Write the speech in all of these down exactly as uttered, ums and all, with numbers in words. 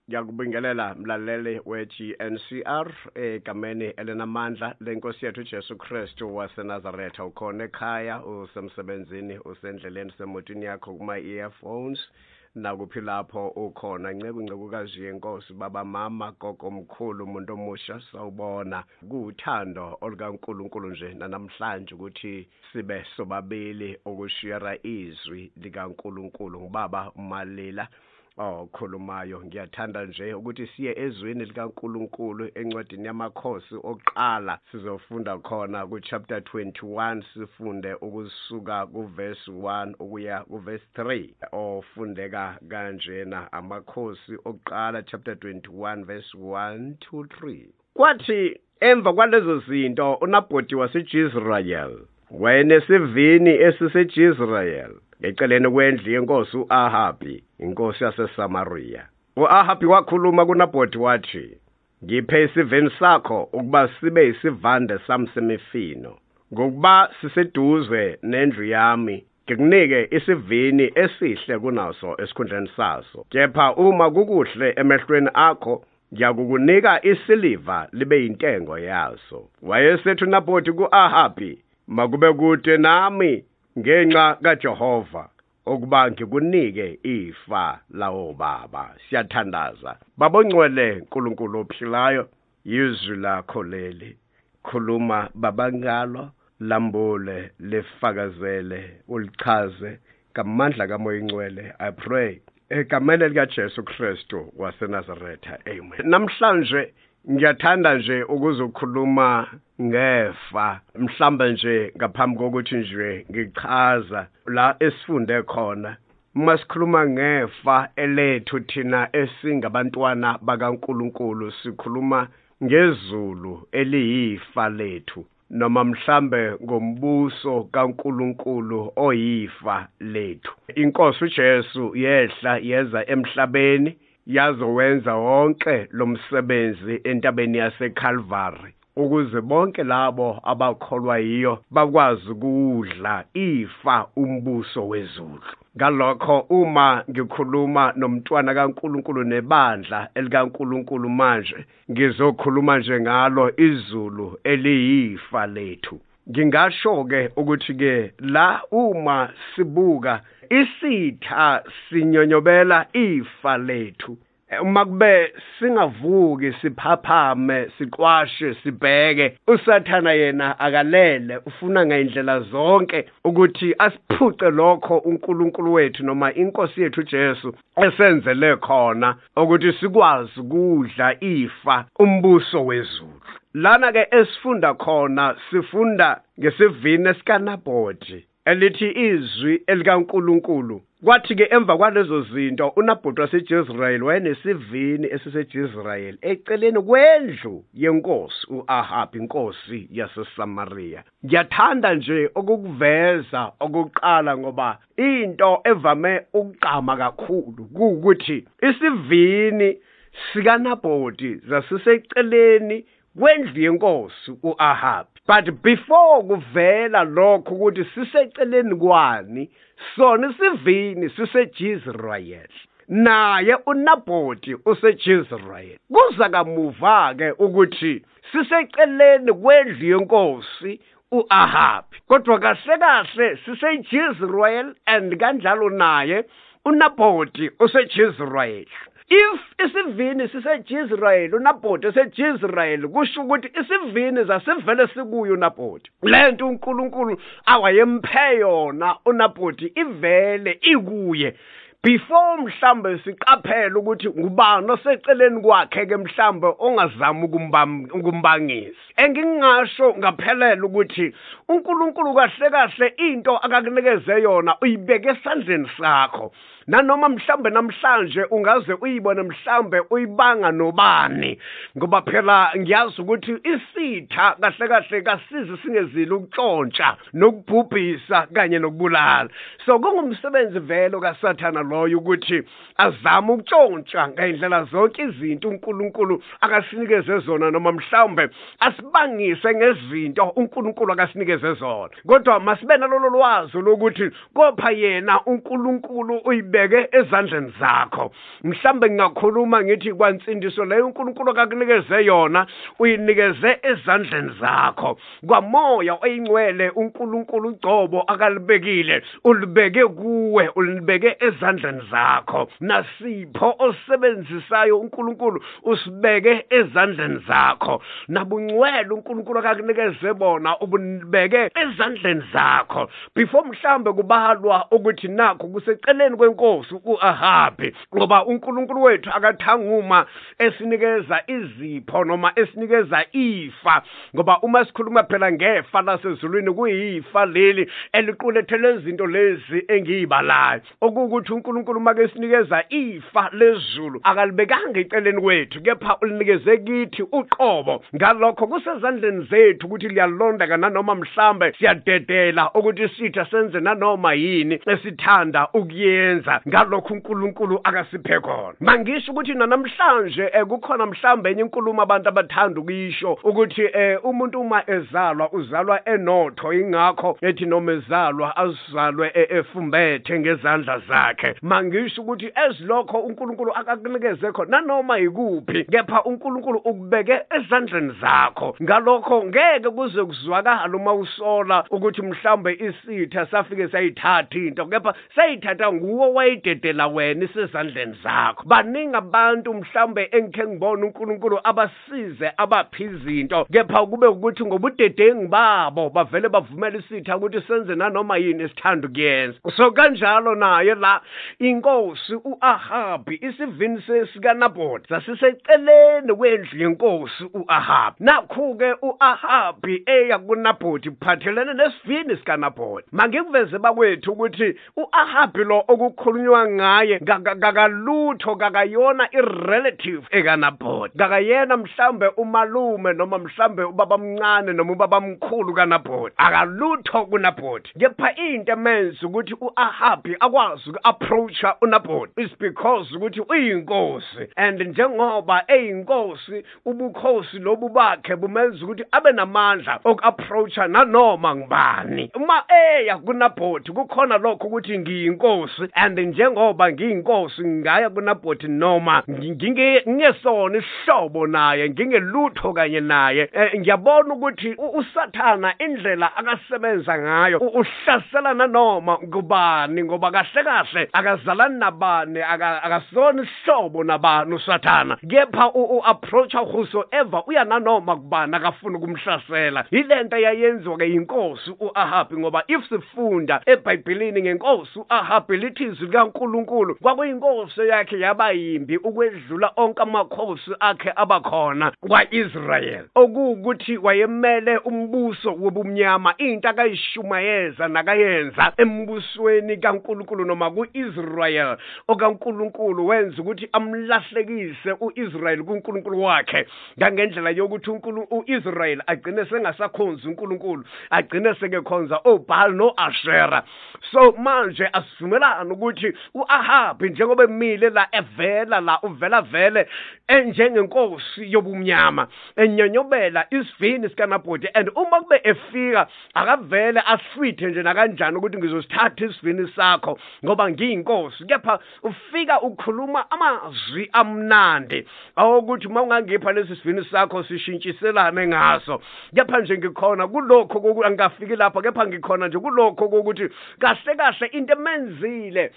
Ngiyakubingelela mlaleli we-G N C R egameni elinamandla lenkosi yethu Jesu Kristu waseNazaretha. Ukhona ekhaya, usemsebenzini, usendleleni, semotweni yakho kuma-earphones, nakuphi lapho ukhona. Nceke uncekukazi yenkosi, baba, mama, gogo, mkhulu, umuntu omusha, sawubona. Kuwuthando olukaNkulunkulu nje namhlanje ukuthi sibe sobabili ukushiyara izwi likaNkulunkulu. Ngubaba uMalila Oh khulumayo. Ngiyathanda nje ukuthi siye ezweni likaNkulunkulu encwadini yamakhosi oqala, sizofunda khona ku chapter twenty-one, sifunde ukusuka ku verse one ukuya ku verse three. Ofundeka kanjena, amakhosi oqala chapter twenty-one verse one to three. Kwathi emva kwalezo zinto uNabhoti waseJezreel wayenesivini esiseJezreel eceleni kwendlu yenkosi u-Ahabi, inkosi yaseSamariya. U-Ahabi wakhuluma kuNabhoti wathi, ngiphe isivini sakho ukuba sibe isivande sami semifino, ngokuba siseduze nendlu yami, ngikunike isivini esihle kunaso esikhundleni saso. Kepha uma kukuhle emehlweni akho, ngiyakukunika isiliva libe intengo yaso. Wayesethi uNabhoti ku-Ahabi, makube kude nami ngenxa kaJehova ukuba ngikunike ifa lawo baba. Siyathandaza babongcwele uNkulunkulu ophilayo, izwi lakho leli. Khuluma baba ngalo, lambule, lifakazele, ulichaze ngamandla kaMoya Ingcwele. I pray egameni likaJesu Kristu waseNazaretha. Amen. Namhlanje ngiyathanda nje ukuzokhuluma ngefa, mhlawumbe nje ngaphambi kokuthi nje ngichaza la esifunde khona. Masikhuluma ngefa elethu thina esingabantwana bakaNkulunkulu, sikhuluma ngezulu eliyifa lethu, noma mhlambe ngombuso kaNkulunkulu oyifa lethu. Inkosi uJesu yehla yeza emhlabeni yazowenza wonke lo msebenzi entabeni yaseCalvary, ukuze bonke labo abakholwa yiyo bakwazi ukudla ifa umbuso wezulu. Ngalokho uma ngikhuluma nomntwana kaNkulunkulu nebandla elikaNkulunkulu manje, ngizokhuluma nje ngalo izulu eliyifa lethu. Ngingasho-ke ukuthi-ke la uma sibuka isitha sinyonyobela ifa lethu, uma kube singavuki siphaphame siqwashe sibheke, uSathana yena akalele ufuna ngayindlela zonke ukuthi asiphuce lokho uNkulunkulu wethu noma inkosi yethu Jesu esenzele khona ukuthi sikwazi ukudla ifa umbuso wezulu. Lana ke esifunda khona sifunda ngesivini sikaNabhoti elithi izwi elikaNkulunkulu. Kwathi ke emva kwalezo zinto uNabhoti waseJezreel wayenesivini esiseJezreel eceleni kwendlu yenkosi u-Ahabi, inkosi yaseSamariya. Ngiyathanda nje ukukuveza okokuqala ngoba into evame ukuqama kakhulu kuukuthi isivini sikaNabhoti zasiseceleni kwendlu yenkosi u-Ahabi. But before kuvela lokho ukuthi siseceleni kwani, sona isivini siseJezreel, naye uNabhoti useJezreel. Kuza kamuva ke ukuthi siseceleni kwendlu yenkosi u-Ahabi, kodwa kahle kahle siseJezreel, and kanjalo naye uNabhoti useJezreel. If isivini siseJezreel, uNabhoti eseJezreel, kusho ukuthi isivini zasivele sikuyo uNabhoti. Lento uNkulunkulu awayemphe yona uNabhoti ivele ikuye. Before mhlambe siqaphela ukuthi ngubani oseceleni kwakhe ke mhlambe ongazama ukumbangisa. Engingasho ngaphelela ukuthi uNkulunkulu kahle kahle into akakunikeze yona uyibeke esandleni sakho. Nanoma mhlambe namhlanje ungaze uyibone mhlambe uyibanga nobani, ngoba phela ngiyazi ukuthi isitha kahle kahle kasize singezile ukuntshontsha nokubhubhisa kanye nokubulala. So kungumsebenzi vele kaSathana loyo ukuthi azama ukuntshontsha ngezindlela zonke izinto uNkulunkulu akasinikeze zona, noma mhlambe asibangise ngezinto uNkulunkulu akasinikeze zona. Kodwa masibe nalolu lwazi lokuthi kopha yena uNkulunkulu uyibe ulibeke ezandleni zakho. Mhlambe ngingakhuluma ngithi kwansindiso leyo uNkulunkulu akakunikeze yona uyinikeze ezandleni zakho. Kwamoya oyingcwele uNkulunkulu ugcobo akalibekile ulibeke kuwe, ulibeke ezandleni zakho. Nasipho osebenzisayo uNkulunkulu usibeke ezandleni zakho. Nabungcwele uNkulunkulu akakunikeze bona ubunibeke ezandleni zakho. Before mhlambe kubalwa ukuthi nakho kuseceleni kwenkosi uAhabi, ngoba uNkulunkulu wethu akathanguma esinikeza izipho noma esinikeza ifa, ngoba uma sikhuluma phela ngefa lasezulwini kuyifa leli eliqulethele izinto lezi engiyibalayo, okuwukuthi uNkulunkulu make sinikeza ifa lezulu akalibekanga eceleni kwethu, kepha ulinikeze kithi uqobo. Ngalokho kusezandleni zethu ukuthi liyalonda nanoma mhlambe siyadedela ukuthi sitha senze nanoma yini esithanda ukuyenza. Ngalokho uNkulunkulu akasiphe khona. Mangisho ukuthi namhlanje kukhona mhlambe enye inkulumo abantu abathanda ukuyisho ukuthi eh umuntu uma ezalwa uzalwa enotho, ingakho ethi noma ezalwa azalwe efumbethe ngezandla zakhe. Mangisho ukuthi ezilokho uNkulunkulu akakunikeze khona nanoma yikuphi, kepha uNkulunkulu ukubeke ezandleni zakho. Ngalokho ngeke kuze kuzwakala uma usola ukuthi mhlambe isitha safike sayithatha into, kepha sayithatha nguwo wayidedela wena isezandleni zakho. Baningi abantu mhlambe engikhe ngibona uNkulunkulu abasize abaphi izinto, kepha kube ukuthi ngobudedengu babo bavele bavumela isitha ukuthi senze nanoma yini esithanda ukuyenza. So kanjalo naye la inkosi uAhabi isivini sikaNabhothi sasiseceleni kwendlu yenkosi uAhabi. Nakho-ke uAhabi eya kuNabhothi kuphathelene nesivini sikaNabhothi. Mangikuveze bakwethu ukuthi uAhabi lo okukhulunywa ngaye kakalutho, kakayona irelative ekaNabhothi, kakayena mhlambe umalume noma mhlambe ubaba mncane noma ubaba mkhulu kaNabhothi, akalutho kuNabhothi. Kepha into emenza ukuthi uAhabi akwazi uku-approacha uNabhothi is because ukuthi uyinkosi, and njengoba eyinkosi ubukhosi lobu bakhe bumenza ukuthi abe namandla oku-approacha nanoma ngubani. Uma eya kuNabhothi kukhona lokho ukuthi ngiyinkosi, and njengoba ngiyinkosi ngaya kuNabhothi noma ngingesona isihlobo naye, ngingelutho kanye naye, ngiyabona ukuthi uSathana indlela akasebenza ngayo uhlasela nanoma ngubani, ngoba kahle kahle akazalani nabani, akasona isihlobo nabani uSathana, kepha u-approacha whosoever uya nanoma kubani akafuna ukumhlasela. Ilento yayenziwa ke inkosi uAhabi, ngoba if sifunda eBhayibhelini ngenkosi uAhabi lithi izwi likaNkulunkulu kwakuyinkosi yakhe yaba yimbi ukwedlula onke amakhosi akhe abakhona kwaIsrael, okuwukuthi wayemele umbuso wobumnyama, into akayishumayeza nakayenza embusweni kaNkulunkulu noma kuIsrael okaNkulunkulu wenza ukuthi amlahlekise uIsrael kuNkulunkulu wakhe, ngangendlela yokuthi uNkulunkulu uIsrael agcine sengasakhonza uNkulunkulu, agcine sekekhonza oBaal noAshera. So manje asivumelana ukuthi uAhabi njengoba emile la evela la uvela vele enjengenkosi yobumnyama enyonyobela isivini sikaNabhothi, and uma kube efika akavele aswithe nje nakanjani ukuthi ngizosithatha isivini sakho ngoba ngiyinkosi, kepha ufika ukhuluma amazwi amnandi awukuthi uma ungangipha lesi sivini sakho sishintshiselane ngaso. Kepha nje ngikhona kulokho kokuthi angafiki lapha, kepha ngikhona nje kulokho kokuthi kahle kahle into emenzile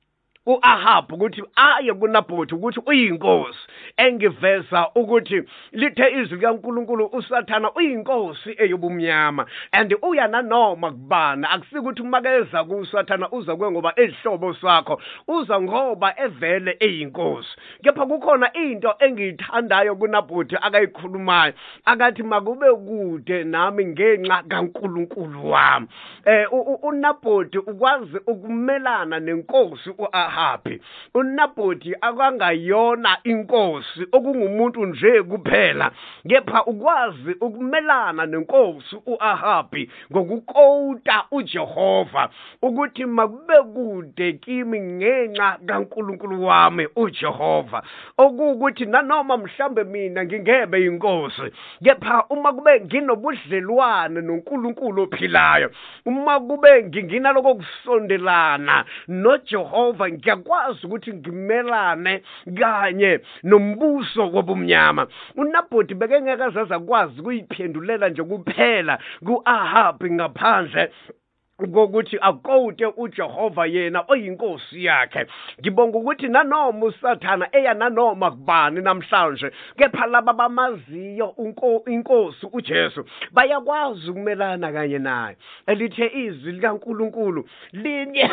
uAhabi ukuthi aye kuNabhothi ukuthi uyinkosi, engiveza ukuthi lithe izwi likaNkulunkulu uSathana uyinkosi eyobumnyama, and uya nanoma kubana. Akusikuthi umakeza kuSathana uza kwe ngoba ezihlobo sakho, uza ngoba evele eyinkosi. Kepha kukhona into engiyithandayo kuNabhothi akayikhulumayo, akathi makube kude nami ngenxa kaNkulunkulu wami. Eh uNabhothi ukwazi ukumelana nenkosi uAhabi. uNabhothi akangayona inkosi okungumuntu nje kuphela, kepha ukwazi ukumelana nenkosi uAhabi ngokukota uJehova ukuthi makube kude kimi ngenxa kaNkulunkulu wami uJehova, okuwukuthi nanoma mhlambe mina ngingebe inkosi, kepha uma kube nginobudlelwane noNkulunkulu ophilayo, uma kube ngingina lokusondelana noJehova ngiyakwazi ukuthi ngimelane kanye nombuso wobumnyama. uNabhothi bekengeke azaza kwazi ukuyiphendulela nje kuphela ku-Ahabi ngaphandle kokuthi akode uJehova yena oyinkosi yakhe. Ngibonga ukuthi nanoma uSathana eya nanoma kubani namhlanje, kepha laba bamaziyo inkosi uJesu bayakwazi ukumelana kanye naye. Elithe izwi likaNkulunkulu linye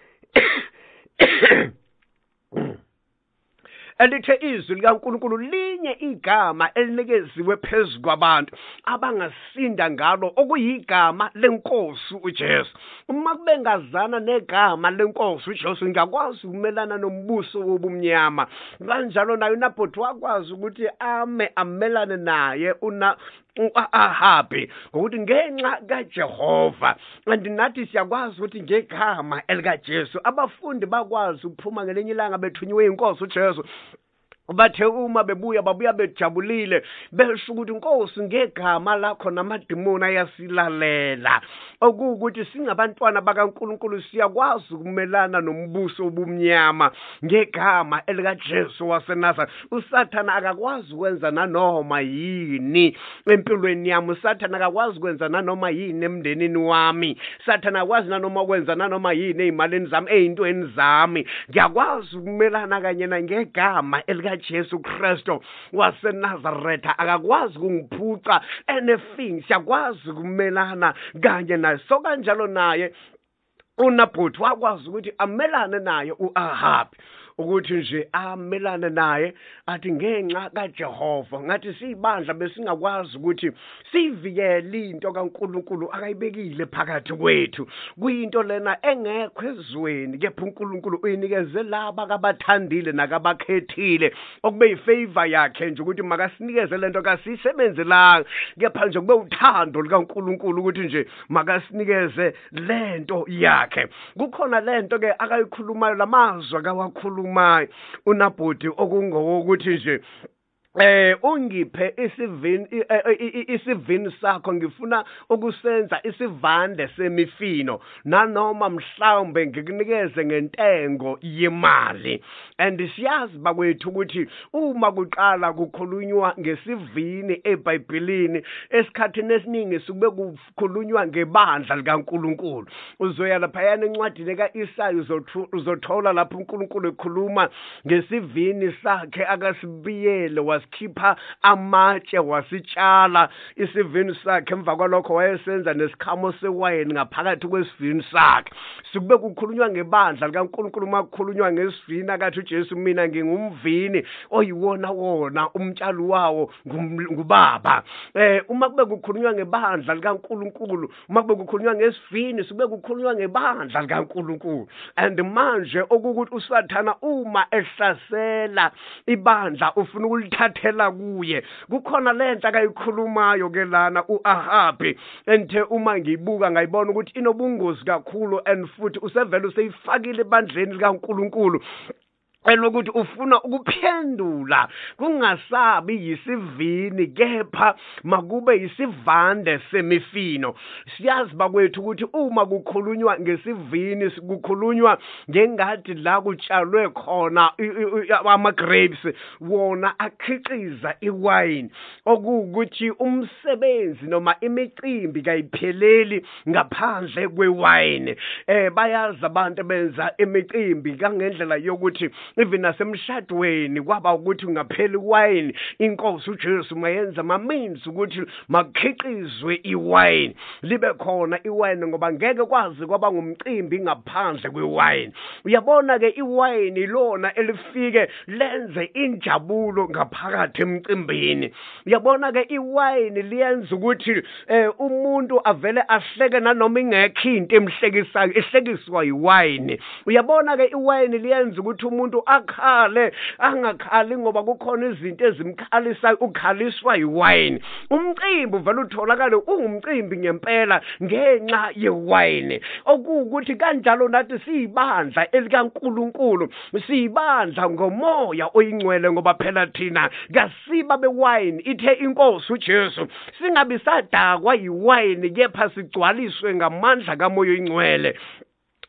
elithe izwi likaNkulunkulu linye igama elinikeziwe phezu kwabantu abangasinda ngalo, okuyigama lenkosi uJesu. Uma kube ngazana negama lenkosi uJesu, ngiyakwazi ukumelana nombuso wobumnyama. Kanjalo naye uNabhothi wakwazi ukuthi ame amelane naye una u-Ahabi ngokuthi ngenxa kaJehova. And nathi siyakwazi ukuthi ngegama elikaJesu abafundi bakwazi ukuphuma ngelinye ilanga bethunyiwe inkosi uJesu. Bathe uma bebuya babuya bejabulile besho ukuthi Nkosi ngegama lakho namadimoni ayasilalela, okuwukuthi singabantwana bakaNkulunkulu siyakwazi ukumelana nombuso wobumnyama ngegama elikaJesu waseNazaretha. uSathana akakwazi ukwenza nanoma yini empilweni yami, uSathana akakwazi ukwenza nanoma yini emndenini wami, uSathana akakwazi nanoma ukwenza nanoma yini ezimalini zami, ezintweni zami. Ngiyakwazi ukumelana kanye na ngegama elika Jesu Kristu waseNazaretha. Akakwazi ukungiphuca anything, siyakwazi ukumelana kanye naye. So kanjalo naye uNabhothi wakwazi ukuthi amelane naye u-Ahabi, ukuthi nje amelane naye athi ngenxa kaJehova. Ngathi sibandla besingakwazi ukuthi sivikele into kaNkulunkulu akayibekile phakathi kwethu, kuyinto lena engekho ezweni, kepha uNkulunkulu uyinikeze laba kabathandile nakabakhethile, okube yifavor yakhe nje ukuthi makasinikeze lento kasisebenzelanga, kepha nje kube uthando likaNkulunkulu ukuthi nje makasinikeze lento yakhe. Kukhona lento ke akayikhulumayo, lamazwi akawakhuluma uMayi uNabhothi okungokuthi nje Eh ungiphe isivini isivini sakho, ngifuna ukusenza isivande semifino, nanoma mhlawumbe ngikunikeze ngentengo yemali. And siyazi bakwethu ukuthi uma kuqala kukhulunywa ngesivini eBhayibhelini, esikhathini esiningi sukube kukhulunywa ngebandla likaNkulunkulu. Uzoya lapha encwadini kaIsaya uzothola lapho uNkulunkulu ekhuluma ngesivini sakhe akasibiyele was khipha amatshe wasitshala isivini sakhe. Emva kwalokho wayesenza nesikhamo sewayini ngaphakathi kwesivini sakhe. Sikube kukhulunywa ngebandla likaNkulunkulu, makukhulunywa ngesivini akathi uJesu mina ngingumvini oyiwona wona umtshali wawo ngubaba. Eh uma kube kukhulunywa ngebandla likaNkulunkulu, uma kube kukhulunywa ngesivini sikube kukhulunywa ngebandla likaNkulunkulu. And manje okukuthi uSathana uma ehlasela ibandla ufuna ukulithathela kuye. Kukhona lento akayikhulumayo ke lana uAhabi, enthe uma ngiyibuka ngayibona ukuthi inobungozi kakhulu, and futhi usevele useyifakile ebandleni likaNkulunkulu elokuthi ufuna ukuphendula kungasabi yisivini, kepha makube yisivande semifino. Siyazi bakwethu ukuthi uma kukhulunywa ngesivini kukhulunywa ngengadi la kutshalwe khona ama grapes, wona akhiqiza iwine, okuwukuthi umsebenzi noma imicimbi kayipheleli ngaphandle kwewine. Eh bayazi abantu benza imicimbi kangendlela yokuthi even nasemshadweni kwaba ukuthi ungapheli wine, inkosi uJesu mayenza means ukuthi makhiqizwe iwine, libe khona iwine, ngoba ngeke kwazi kwaba ngumcimbi ngaphandle kwewine. Uyabona ke iwine ilona elifike lenze injabulo ngaphakathi emcimbini. Uyabona ke iwine liyenza ukuthi eh, umuntu avele ahleke nanoma ingekho into emhlekisayo, ehlekiswa iwine. Uyabona ke iwine liyenza ukuthi umuntu akhale angakhali ngoba kukhona izinto ezimkhalisayo, ukhaliswa iwine. Umcimbi vele utholakala ungumcimbi ngempela ngenxa yewine, okuwukuthi kanjalo nathi siyibandla elikaNkulunkulu, siyibandla ngomoya oyingcwele, ngoba phela thina kasiba bewine. Ithe inkosi uJesu singabi sadakwa yiwine, kepha sigcwaliswe ngamandla kamoya oyingcwele.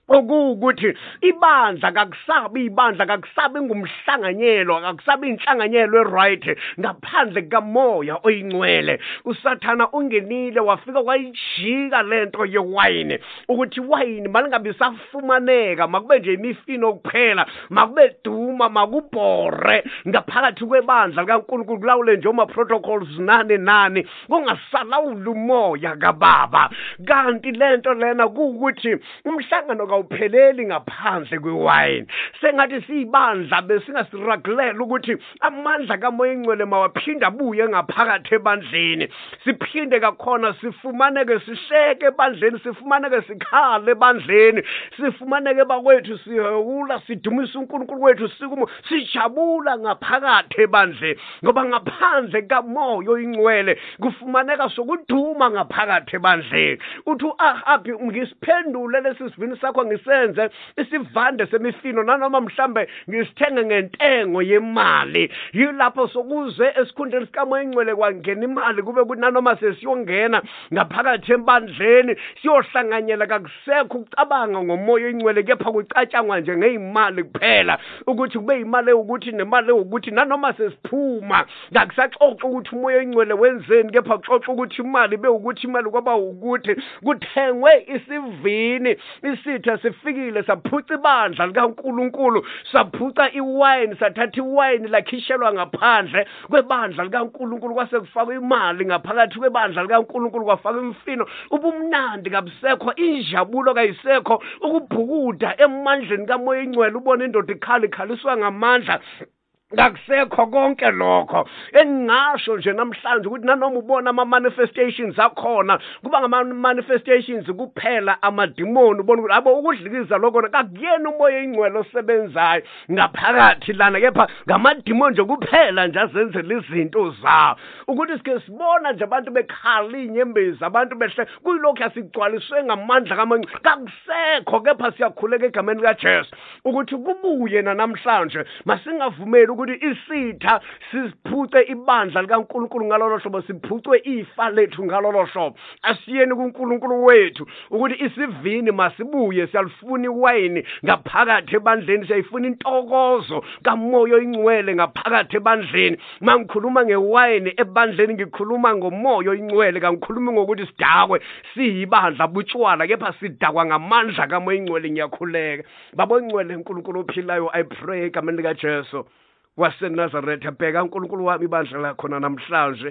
okuwukuthi ibandla kakusabi ibandla kakusabi ngumhlanganyelo akakusabi inhlanganyelo eright ngaphandle kamoya oyingcwele. Usathana ungenile wafika wayijika lento yewayini ukuthi iwayini malingabe safumaneka makube nje imifino kuphela makube duma makubhore ngaphakathi kwebandla likaNkulunkulu kulawule nje oma protocols nane nani kungasalawula umoya kaBaba. Kanti lento lena kuukuthi umhlangano awupheleli ngaphandle kwewayini. Sengathi siyibandla besingasiragulela ukuthi amandla kamoya ingcwele mawaphinda abuye ngaphakathi ebandleni. Siphinde kakhona sifumaneke sisheke ebandleni, sifumaneke sikhale ebandleni, sifumaneke bakwethu sihewula sidumisa uNkulunkulu wethu sikumo sijabula ngaphakathi ebandleni ngoba ngaphandle kamoya oyingcwele kufumaneka sokuduma ngaphakathi ebandleni. Uthi Ahabi ngisiphendule lesi sivini sakho ngisenze isivande semifino nanoma mhlambe ngisithenge ngentengo yemali. Yilapho sokuze esikhundleni sikamoya ingcwele kwangena imali kube kunanoma sesiyongena ngaphakathi ebandleni siyohlanganyela kakusekho ukucabanga ngomoya ingcwele kepha kucatshangwa nje ngezimali kuphela ukuthi kube imali ukuthi nemali ukuthi nanoma sesiphuma ngakusaxoxa ukuthi umoya ingcwele wenzeni kepha kuxoxa ukuthi imali bewukuthi imali kwaba ukuthi kuthengwe isivini isitha sifikile saphuca ibandla likaNkulunkulu saphuca iwayini sathatha iwayini lakhishelwa ngaphandle kwebandla likaNkulunkulu kwase kufakwa imali ngaphakathi kwebandla likaNkulunkulu kwafakwa imfino ubumnandi kabusekho injabulo kayisekho ukubhukuda emandleni kamoya ingcwele ubona indoda ikhala ikhaliswa ngamandla ngakusekho konke lokho. Engingasho nje namhlanje ukuthi nanoma ubona ama manifestations akhona kuba ngama manifestations kuphela amadimoni ubona ukuthi abo ukudlikiza lokho kakuyena umoya ingcwele osebenzayo ngaphakathi lana kepha ngamadimoni nje kuphela nje azenzela izinto zawo ukuthi sike sibona nje abantu bekhala inyembezi abantu behle kuyilokho yasigcwaliswe ngamandla kamoya kakusekho kepha siyakhuleka egameni likaJesu ukuthi kubuye namhlanje masingavumeli ukuthi isitha siphuce ibandla likaNkulunkulu ngalolo hlobo siphucwe ifa lethu ngalolo hlobo. Asiyeni kuNkulunkulu wethu ukuthi isivini masibuye siyalifuna iwayini ngaphakathi ebandleni siyayifuna intokozo kamoya ingcwele ngaphakathi ebandleni. Mangikhuluma ngewayini ebandleni ngikhuluma ngomoya ingcwele kangikhulumi ngokuthi sidakwe siyibandla butshwala kepha sidakwa ngamandla kamoya ingcwele. Ngiyakhuleka babo ingcwele uNkulunkulu ophilayo I pray egameni likaJesu waseNazaretha bheka uNkulunkulu wami ibandla lakho namhlanje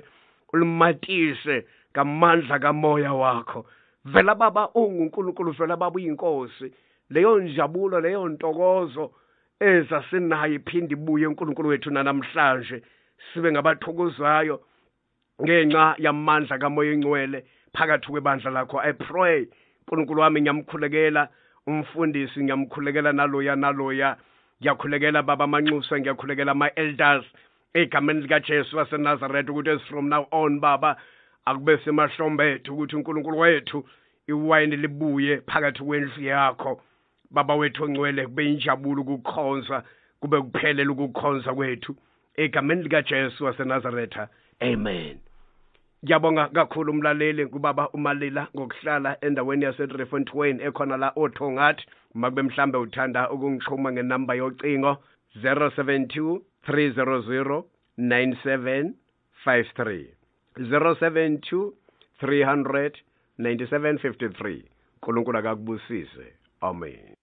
ulimatise ngamandla kamoya wakho. Vela baba unguNkulunkulu vela baba uyinkosi leyo njabulo leyo ntokozo eza sinayo iphinde ibuye uNkulunkulu wethu namhlanje sibe ngabathokozayo ngenxa yamandla kamoya ingcwele phakathi kwebandla lakho. I pray uNkulunkulu wami ngiyamkhulekela umfundisi ngiyamkhulekela naloya naloya ngiyakhulekela baba Manxusa ngiyakhulekela ama elders egameni likaJesu waseNazaretha ukuthi as from now on baba akube semahlombe ethu ukuthi uNkulunkulu wethu iwayini libuye phakathi kwendlu yakho baba wethu ongcwele kube injabulo ukukhonza kube kuphelela ukukhonza kwethu egameni likaJesu waseNazaretha amen. Ngiyabonga kakhulu umlaleli kubaba uMalila ngokuhlala endaweni yaseDriefontein ekhona la oThongathi. Makube mhlambe uthanda ukungixhuma ngenamba yocingo zero seven two three zero zero nine seven five three zero seven two three hundred ninety-seven fifty-three. uNkulunkulu akakubusise. Amen.